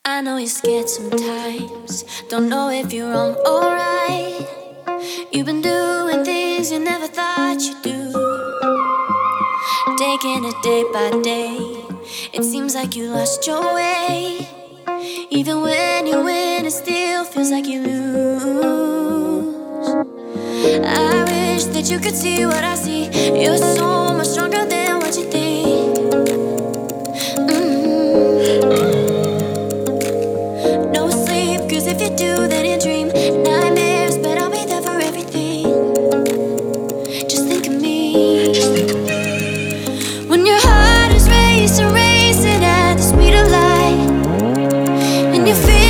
I know you're scared sometimes, don't know if you're wrong or right. You've been doing things you never thought you'd do, taking it day by day. It seems like you lost your way. Even when you win, it still feels like you lose. I wish that you could see what I see. You're so much stronger than what you think. No sleep, cause if you do, then you dream nightmares, but I'll be there for everything. Just think of me. When your heart is racing, racing at the speed of light, and you feel